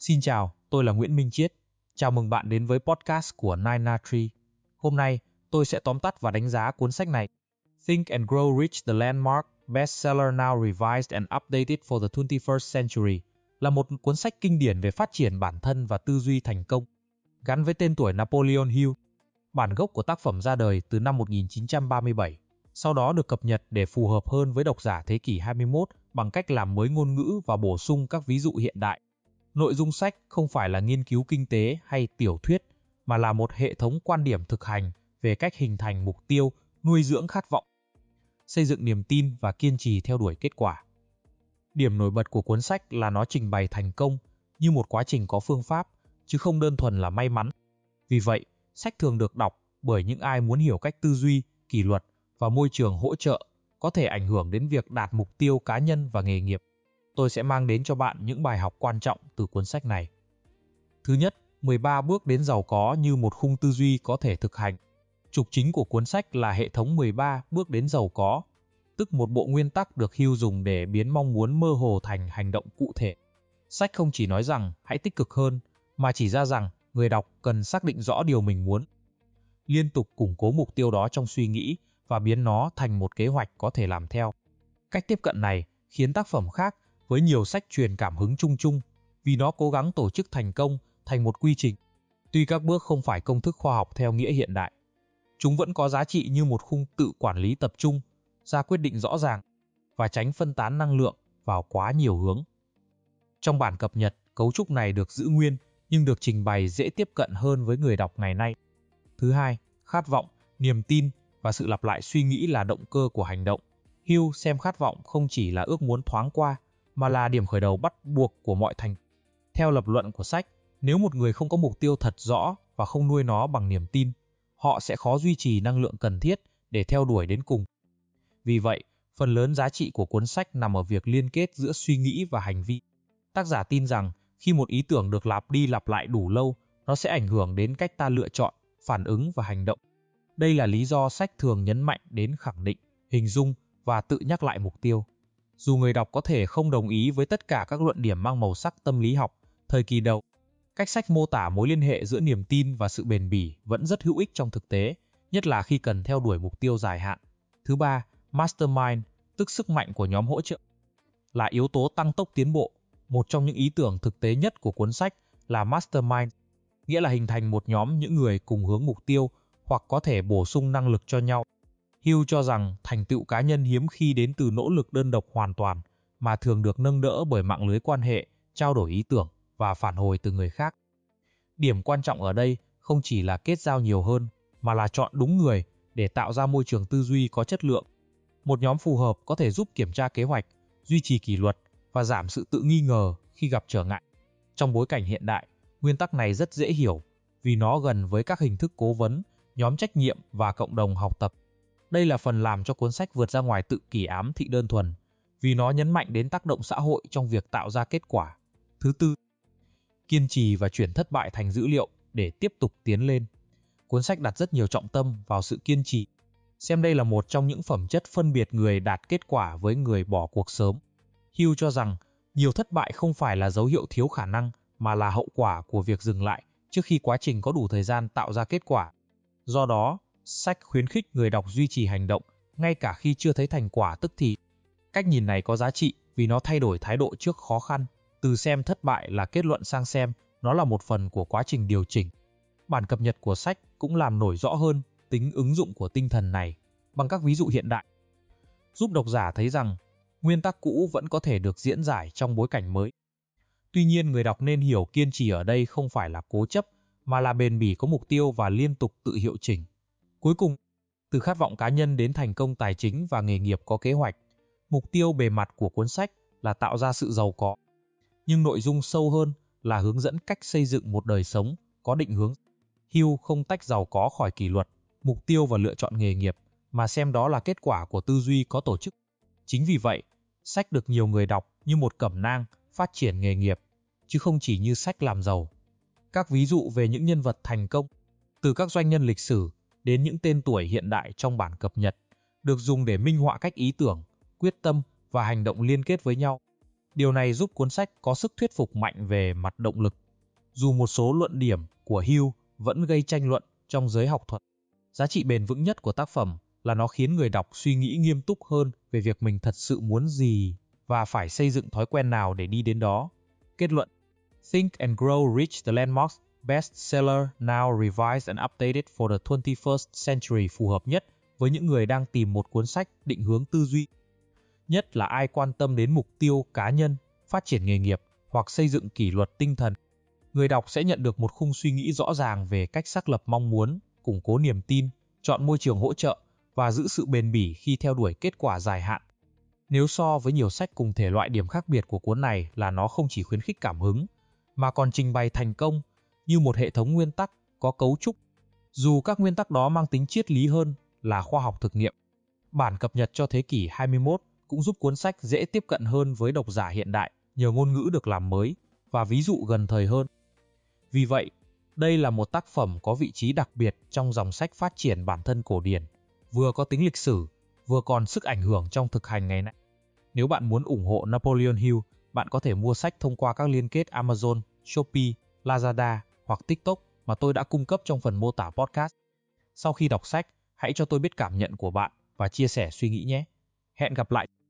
Xin chào, tôi là Nguyễn Minh Chiết. Chào mừng bạn đến với podcast của Nine Tree. Hôm nay, tôi sẽ tóm tắt và đánh giá cuốn sách này. Think and Grow Rich, the landmark bestseller now revised and updated for the 21st century, là một cuốn sách kinh điển về phát triển bản thân và tư duy thành công, gắn với tên tuổi Napoleon Hill. Bản gốc của tác phẩm ra đời từ năm 1937, sau đó được cập nhật để phù hợp hơn với độc giả thế kỷ 21 bằng cách làm mới ngôn ngữ và bổ sung các ví dụ hiện đại. Nội dung sách không phải là nghiên cứu kinh tế hay tiểu thuyết, mà là một hệ thống quan điểm thực hành về cách hình thành mục tiêu, nuôi dưỡng khát vọng, xây dựng niềm tin và kiên trì theo đuổi kết quả. Điểm nổi bật của cuốn sách là nó trình bày thành công như một quá trình có phương pháp, chứ không đơn thuần là may mắn. Vì vậy, sách thường được đọc bởi những ai muốn hiểu cách tư duy, kỷ luật và môi trường hỗ trợ có thể ảnh hưởng đến việc đạt mục tiêu cá nhân và nghề nghiệp. Tôi sẽ mang đến cho bạn những bài học quan trọng từ cuốn sách này. Thứ nhất, 13 bước đến giàu có như một khung tư duy có thể thực hành. Trục chính của cuốn sách là hệ thống 13 bước đến giàu có, tức một bộ nguyên tắc được Hill dùng để biến mong muốn mơ hồ thành hành động cụ thể. Sách không chỉ nói rằng hãy tích cực hơn, mà chỉ ra rằng người đọc cần xác định rõ điều mình muốn, liên tục củng cố mục tiêu đó trong suy nghĩ và biến nó thành một kế hoạch có thể làm theo. Cách tiếp cận này khiến tác phẩm khác với nhiều sách truyền cảm hứng chung chung, vì nó cố gắng tổ chức thành công thành một quy trình. Tuy các bước không phải công thức khoa học theo nghĩa hiện đại, chúng vẫn có giá trị như một khung tự quản lý tập trung, ra quyết định rõ ràng và tránh phân tán năng lượng vào quá nhiều hướng. Trong bản cập nhật, cấu trúc này được giữ nguyên nhưng được trình bày dễ tiếp cận hơn với người đọc ngày nay. Thứ hai, khát vọng, niềm tin và sự lặp lại suy nghĩ là động cơ của hành động. Hill xem khát vọng không chỉ là ước muốn thoáng qua, mà là điểm khởi đầu bắt buộc của mọi thành. Theo lập luận của sách, nếu một người không có mục tiêu thật rõ và không nuôi nó bằng niềm tin, họ sẽ khó duy trì năng lượng cần thiết để theo đuổi đến cùng. Vì vậy, phần lớn giá trị của cuốn sách nằm ở việc liên kết giữa suy nghĩ và hành vi. Tác giả tin rằng khi một ý tưởng được lặp đi lặp lại đủ lâu, nó sẽ ảnh hưởng đến cách ta lựa chọn, phản ứng và hành động. Đây là lý do sách thường nhấn mạnh đến khẳng định, hình dung và tự nhắc lại mục tiêu. Dù người đọc có thể không đồng ý với tất cả các luận điểm mang màu sắc tâm lý học thời kỳ đầu, cách sách mô tả mối liên hệ giữa niềm tin và sự bền bỉ vẫn rất hữu ích trong thực tế, nhất là khi cần theo đuổi mục tiêu dài hạn. Thứ ba, Mastermind, tức sức mạnh của nhóm hỗ trợ, là yếu tố tăng tốc tiến bộ. Một trong những ý tưởng thực tế nhất của cuốn sách là Mastermind, nghĩa là hình thành một nhóm những người cùng hướng mục tiêu hoặc có thể bổ sung năng lực cho nhau. Hill cho rằng thành tựu cá nhân hiếm khi đến từ nỗ lực đơn độc hoàn toàn, mà thường được nâng đỡ bởi mạng lưới quan hệ, trao đổi ý tưởng và phản hồi từ người khác. Điểm quan trọng ở đây không chỉ là kết giao nhiều hơn, mà là chọn đúng người để tạo ra môi trường tư duy có chất lượng. Một nhóm phù hợp có thể giúp kiểm tra kế hoạch, duy trì kỷ luật và giảm sự tự nghi ngờ khi gặp trở ngại. Trong bối cảnh hiện đại, nguyên tắc này rất dễ hiểu vì nó gần với các hình thức cố vấn, nhóm trách nhiệm và cộng đồng học tập. Đây là phần làm cho cuốn sách vượt ra ngoài tự kỷ ám thị đơn thuần, vì nó nhấn mạnh đến tác động xã hội trong việc tạo ra kết quả. Thứ tư, kiên trì và chuyển thất bại thành dữ liệu để tiếp tục tiến lên. Cuốn sách đặt rất nhiều trọng tâm vào sự kiên trì. Xem đây là một trong những phẩm chất phân biệt người đạt kết quả với người bỏ cuộc sớm. Hill cho rằng nhiều thất bại không phải là dấu hiệu thiếu khả năng, mà là hậu quả của việc dừng lại trước khi quá trình có đủ thời gian tạo ra kết quả. Do đó, sách khuyến khích người đọc duy trì hành động ngay cả khi chưa thấy thành quả tức thì. Cách nhìn này có giá trị vì nó thay đổi thái độ trước khó khăn, từ xem thất bại là kết luận sang xem nó là một phần của quá trình điều chỉnh. Bản cập nhật của sách cũng làm nổi rõ hơn tính ứng dụng của tinh thần này bằng các ví dụ hiện đại, giúp độc giả thấy rằng nguyên tắc cũ vẫn có thể được diễn giải trong bối cảnh mới. Tuy nhiên, người đọc nên hiểu kiên trì ở đây không phải là cố chấp, mà là bền bỉ có mục tiêu và liên tục tự hiệu chỉnh. Cuối cùng, từ khát vọng cá nhân đến thành công tài chính và nghề nghiệp có kế hoạch, mục tiêu bề mặt của cuốn sách là tạo ra sự giàu có. Nhưng nội dung sâu hơn là hướng dẫn cách xây dựng một đời sống có định hướng. Hill không tách giàu có khỏi kỷ luật, mục tiêu và lựa chọn nghề nghiệp, mà xem đó là kết quả của tư duy có tổ chức. Chính vì vậy, sách được nhiều người đọc như một cẩm nang phát triển nghề nghiệp, chứ không chỉ như sách làm giàu. Các ví dụ về những nhân vật thành công, từ các doanh nhân lịch sử đến những tên tuổi hiện đại trong bản cập nhật, được dùng để minh họa cách ý tưởng, quyết tâm và hành động liên kết với nhau. Điều này giúp cuốn sách có sức thuyết phục mạnh về mặt động lực. Dù một số luận điểm của Hill vẫn gây tranh luận trong giới học thuật, giá trị bền vững nhất của tác phẩm là nó khiến người đọc suy nghĩ nghiêm túc hơn về việc mình thật sự muốn gì và phải xây dựng thói quen nào để đi đến đó. Kết luận: Think and Grow Rich the Landmarks bestseller now revised and updated for the 21st century phù hợp nhất với những người đang tìm một cuốn sách định hướng tư duy. Nhất là ai quan tâm đến mục tiêu cá nhân, phát triển nghề nghiệp hoặc xây dựng kỷ luật tinh thần. Người đọc sẽ nhận được một khung suy nghĩ rõ ràng về cách xác lập mong muốn, củng cố niềm tin, chọn môi trường hỗ trợ và giữ sự bền bỉ khi theo đuổi kết quả dài hạn. Nếu so với nhiều sách cùng thể loại, điểm khác biệt của cuốn này là nó không chỉ khuyến khích cảm hứng, mà còn trình bày thành công như một hệ thống nguyên tắc có cấu trúc, dù các nguyên tắc đó mang tính triết lý hơn là khoa học thực nghiệm. Bản cập nhật cho thế kỷ 21 cũng giúp cuốn sách dễ tiếp cận hơn với độc giả hiện đại nhờ ngôn ngữ được làm mới và ví dụ gần thời hơn. Vì vậy, đây là một tác phẩm có vị trí đặc biệt trong dòng sách phát triển bản thân cổ điển, vừa có tính lịch sử, vừa còn sức ảnh hưởng trong thực hành ngày nay. Nếu bạn muốn ủng hộ Napoleon Hill, bạn có thể mua sách thông qua các liên kết Amazon, Shopee, Lazada hoặc TikTok mà tôi đã cung cấp trong phần mô tả podcast. Sau khi đọc sách, hãy cho tôi biết cảm nhận của bạn và chia sẻ suy nghĩ nhé. Hẹn gặp lại!